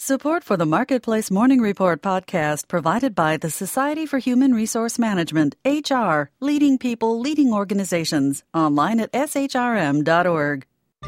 Support for the Marketplace Morning Report podcast provided by the Society for Human Resource Management, HR, leading people, leading organizations. Online at shrm.org.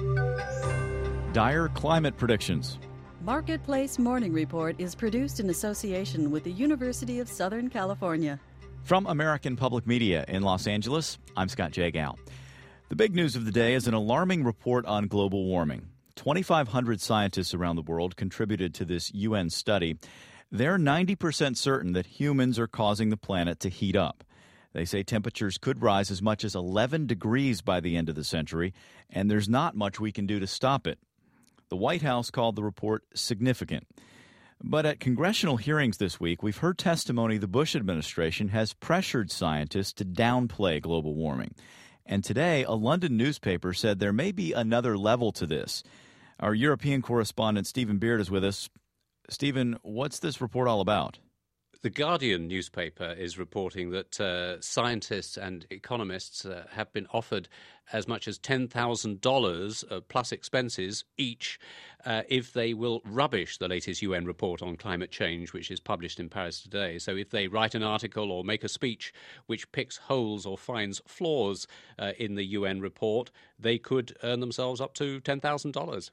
Dire climate predictions. Marketplace Morning Report is produced in association with the University of Southern California. From American Public Media in Los Angeles, I'm Scott Jagow. The big news of the day is an alarming report on global warming. 2,500 scientists around the world contributed to this UN study. They're 90% certain that humans are causing the planet to heat up. They say temperatures could rise as much as 11 degrees by the end of the century, and there's not much we can do to stop it. The White House called the report significant. But at congressional hearings this week, we've heard testimony the Bush administration has pressured scientists to downplay global warming. And today, a London newspaper said there may be another level to this. Our European correspondent, Stephen Beard, is with us. Stephen, what's this report all about? The Guardian newspaper is reporting that scientists and economists have been offered as much as $10,000 plus expenses each if they will rubbish the latest UN report on climate change, which is published in Paris today. So if they write an article or make a speech which picks holes or finds flaws in the UN report, they could earn themselves up to $10,000.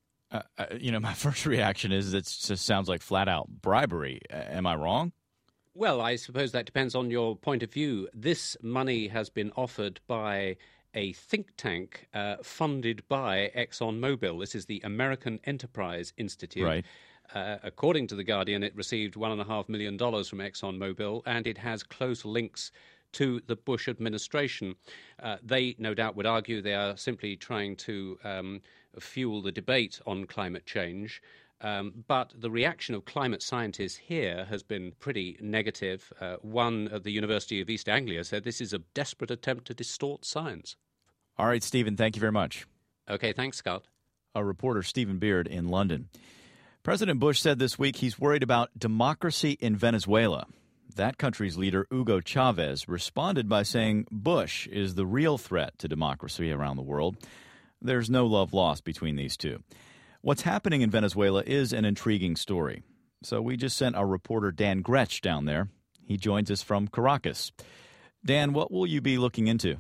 My first reaction is it just sounds like flat-out bribery. Am I wrong? Well, I suppose that depends on your point of view. This money has been offered by a think tank funded by ExxonMobil. This is the American Enterprise Institute. Right. According to The Guardian, it received $1.5 million from ExxonMobil, and it has close links to the Bush administration. They, no doubt, would argue they are simply trying to fuel the debate on climate change. But the reaction of climate scientists here has been pretty negative. One at the University of East Anglia said this is a desperate attempt to distort science. All right, Stephen, thank you very much. Okay, thanks, Scott. Our reporter, Stephen Beard, in London. President Bush said this week he's worried about democracy in Venezuela. That country's leader, Hugo Chavez, responded by saying Bush is the real threat to democracy around the world. There's no love lost between these two. What's happening in Venezuela is an intriguing story. So we just sent our reporter Dan Gretsch down there. He joins us from Caracas. Dan, what will you be looking into?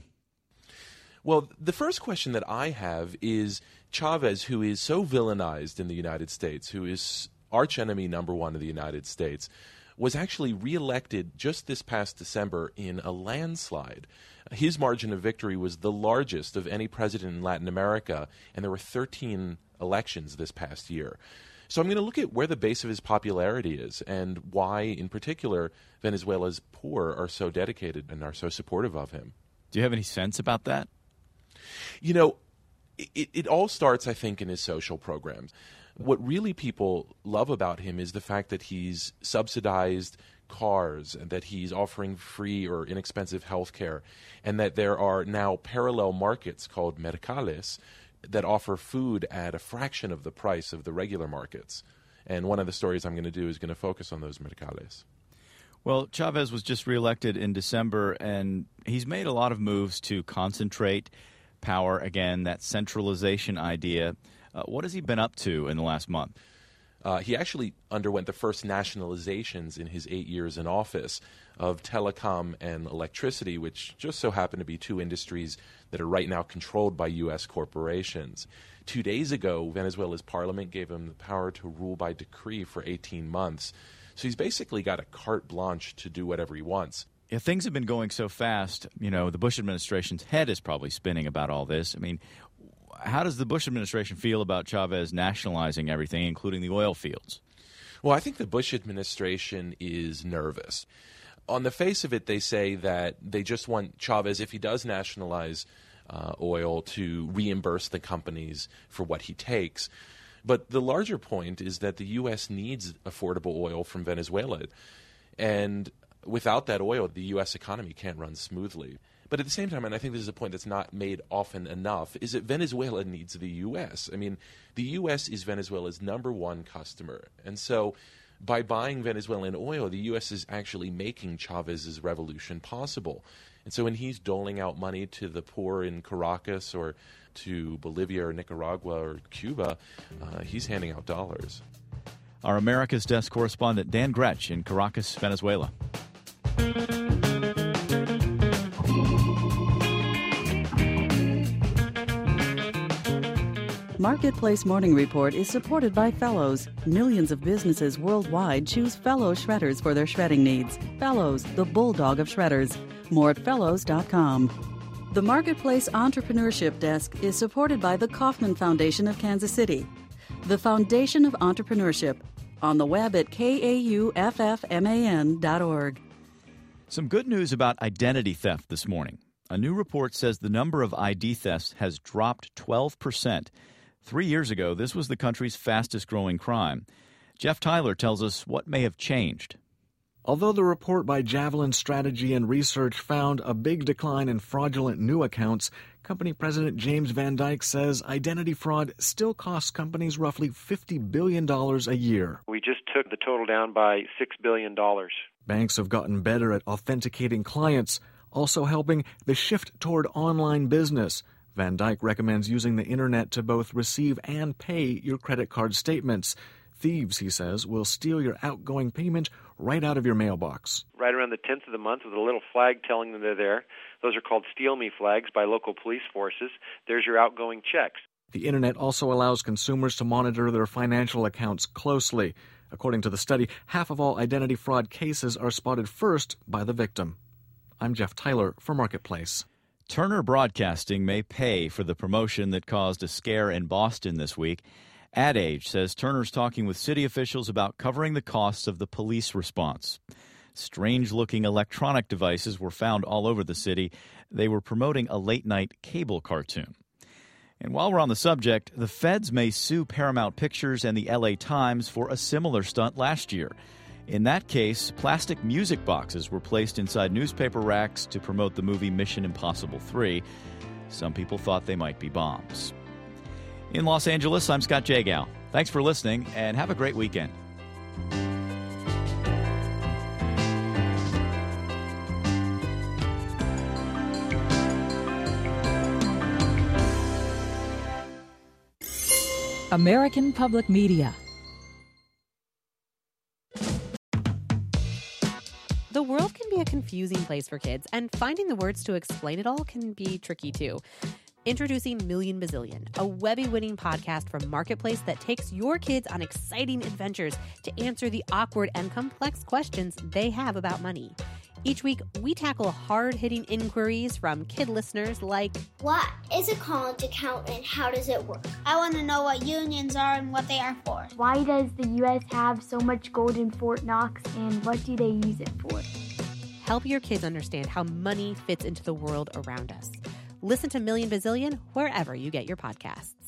Well, the first question that I have is Chavez, who is so villainized in the United States, who is archenemy number one of the United States, was actually reelected just this past December in a landslide. His margin of victory was the largest of any president in Latin America, and there were 13 elections this past year. So I'm going to look at where the base of his popularity is and why, in particular, Venezuela's poor are so dedicated and are so supportive of him. Do you have any sense about that? You know, it all starts, I think, in his social programs. What really people love about him is the fact that he's subsidized cars, and that he's offering free or inexpensive health care, and that there are now parallel markets called mercales that offer food at a fraction of the price of the regular markets. And one of the stories I'm going to do is going to focus on those mercales. Well, Chavez was just reelected in December, and he's made a lot of moves to concentrate power again, that centralization idea. What has he been up to in the last month? He actually underwent the first nationalizations in his 8 years in office of telecom and electricity, which just so happen to be two industries that are right now controlled by U.S. corporations. 2 days ago, Venezuela's parliament gave him the power to rule by decree for 18 months. So he's basically got a carte blanche to do whatever he wants. Yeah, things have been going so fast. You know, the Bush administration's head is probably spinning about all this. I mean, how does the Bush administration feel about Chavez nationalizing everything, including the oil fields? Well, I think the Bush administration is nervous. On the face of it, they say that they just want Chavez, if he does nationalize oil, to reimburse the companies for what he takes. But the larger point is that the U.S. needs affordable oil from Venezuela. And without that oil, the U.S. economy can't run smoothly. But at the same time, and I think this is a point that's not made often enough, is that Venezuela needs the U.S. I mean, the U.S. is Venezuela's number one customer. And so by buying Venezuelan oil, the U.S. is actually making Chavez's revolution possible. And so when he's doling out money to the poor in Caracas or to Bolivia or Nicaragua or Cuba, he's handing out dollars. Our America's Desk correspondent Dan Gretsch in Caracas, Venezuela. Marketplace Morning Report is supported by Fellows. Millions of businesses worldwide choose Fellows shredders for their shredding needs. Fellows, the bulldog of shredders. More at fellows.com. The Marketplace Entrepreneurship Desk is supported by the Kauffman Foundation of Kansas City. The Foundation of Entrepreneurship. On the web at kauffman.org. Some good news about identity theft this morning. A new report says the number of ID thefts has dropped 12%. 3 years ago, this was the country's fastest-growing crime. Jeff Tyler tells us what may have changed. Although the report by Javelin Strategy and Research found a big decline in fraudulent new accounts, company president James Van Dyke says identity fraud still costs companies roughly $50 billion a year. We just took the total down by $6 billion. Banks have gotten better at authenticating clients, also helping the shift toward online business. Van Dyke recommends using the internet to both receive and pay your credit card statements. Thieves, he says, will steal your outgoing payment right out of your mailbox. Right around the 10th of the month with a little flag telling them they're there. Those are called Steal Me flags by local police forces. There's your outgoing checks. The internet also allows consumers to monitor their financial accounts closely. According to the study, half of all identity fraud cases are spotted first by the victim. I'm Jeff Tyler for Marketplace. Turner Broadcasting may pay for the promotion that caused a scare in Boston this week. Ad Age says Turner's talking with city officials about covering the costs of the police response. Strange-looking electronic devices were found all over the city. They were promoting a late-night cable cartoon. And while we're on the subject, the feds may sue Paramount Pictures and the LA Times for a similar stunt last year. In that case, plastic music boxes were placed inside newspaper racks to promote the movie Mission Impossible 3. Some people thought they might be bombs. In Los Angeles, I'm Scott Jagow. Thanks for listening, and have a great weekend. American Public Media. The world can be a confusing place for kids, and finding the words to explain it all can be tricky too. Introducing Million Bazillion, a Webby-winning podcast from Marketplace that takes your kids on exciting adventures to answer the awkward and complex questions they have about money. Each week, we tackle hard-hitting inquiries from kid listeners like, what is a college account and how does it work? I want to know what unions are and what they are for. Why does the U.S. have so much gold in Fort Knox and what do they use it for? Help your kids understand how money fits into the world around us. Listen to Million Bazillion wherever you get your podcasts.